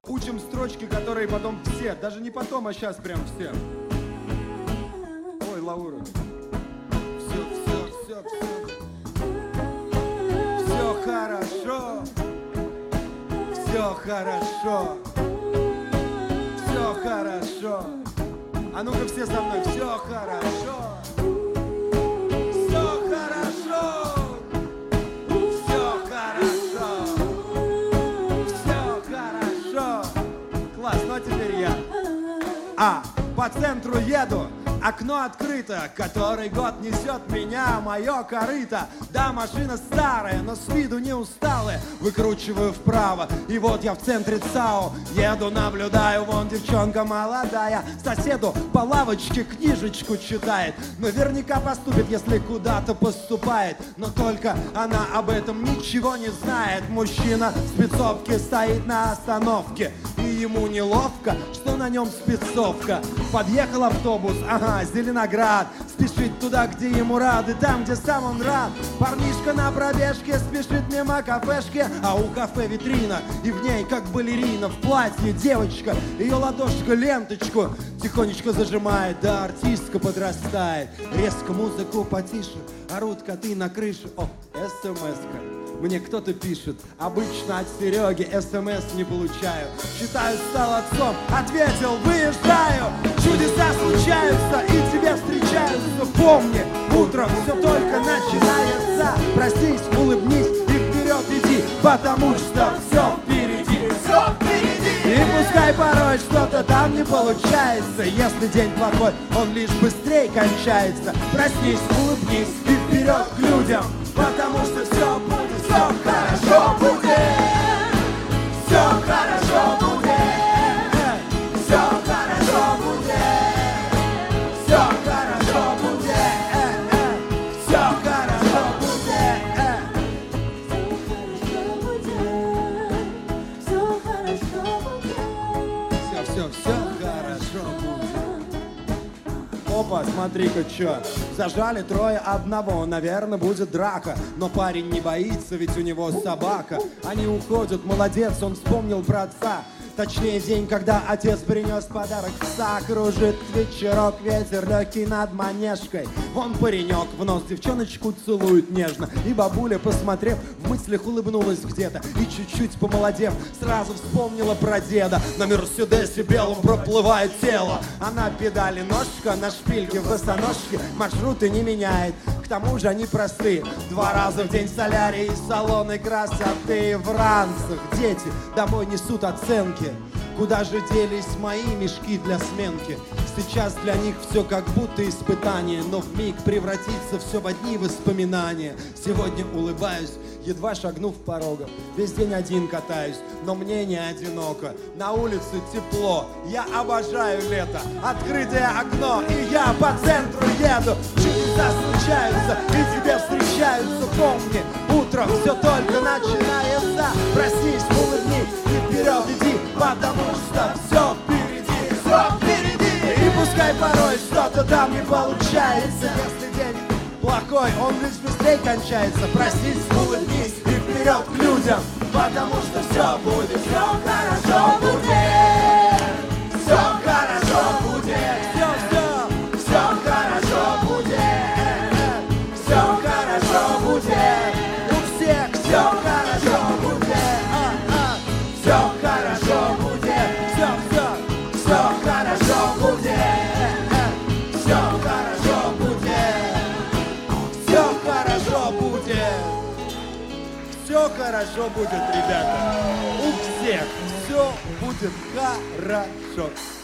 Учим строчки, которые потом все, даже не потом, а сейчас прям все. Ой, Лаура. Все хорошо. Все хорошо. Все хорошо. А ну-ка все со мной. Все хорошо. Все хорошо. Все хорошо. Все хорошо. Класс, ну а теперь я. По центру еду. Окно открыто, который год несет меня, мое корыто. Да, машина старая, но с виду не усталая. Выкручиваю вправо, и вот я в центре ЦАО. Еду, наблюдаю, вон девчонка молодая. Соседу по лавочке книжечку читает. Наверняка поступит, если куда-то поступает. Но только она об этом ничего не знает. Мужчина в спецовке стоит на остановке. И ему неловко, что на нем спецовка. Подъехал автобус, Зеленоград. Спешит туда, где ему рады, там, где сам он рад. Парнишка на пробежке спешит мимо кафешки. А у кафе витрина, и в ней, как балерина, в платье девочка. Ее ладошка ленточку тихонечко зажимает. Да, артистка подрастает. Резко музыку потише, орут коты на крыше. О, СМС-ка. Мне кто-то пишет, обычно от Сереги СМС не получаю. Считаю, стал отцом, ответил, выезжаю. Чудеса случаются и тебе встречаются. Помни, утром все только начинается. Проснись, улыбнись и вперед иди, потому что все впереди. Все впереди. И пускай порой что-то там не получается. Если день плохой, он лишь быстрее кончается. Проснись, улыбнись и вперед к людям, потому что все будет. Все хорошо будет, все хорошо будет, все хорошо будет, все хорошо будет, все хорошо будет, все хорошо будет. Опа, смотри-ка, чё. Зажали трое одного, наверное, будет драка. Но парень не боится, ведь у него собака. Они уходят, молодец, он вспомнил про отца. Точнее, день, когда отец принес подарок пса. Кружит вечерок, ветер легкий над манежкой. Вон паренек в нос девчоночку целует нежно. И бабуля, посмотрев, в мыслях улыбнулась где-то. И чуть-чуть помолодев, сразу вспомнила про деда. На Мерседесе белом проплывает тело. А на педали ножка, на шпильке в босоножке. Маршруты не меняет, к тому же они простые. 2 раза в день солярий и салоны красоты. В ранцах дети домой несут оценки. Куда же делись мои мешки для сменки? Сейчас для них все как будто испытание, но вмиг превратится все в одни воспоминания. Сегодня улыбаюсь, едва шагнув порога. Весь день один катаюсь, но мне не одиноко. На улице тепло, я обожаю лето. Открытое окно, и я по центру еду. Чудеса случаются, и тебе встречаются. Помни, утром все только начинается. Проснись, улыбнись и вперед иди, потому что все впереди, все впереди. И пускай порой что-то там не получается. Если день плохой, он лишь быстрее кончается. Проснись, улыбнись и вперед к людям, потому что все будет, все хорошо будет, все хорошо будет, все хорошо будет, все хорошо будет, у всех все хорошо будет, все хорошо будет, все хорошо будет, все хорошо будет. Все хорошо будет. Все хорошо будет, ребята. У всех все будет хорошо.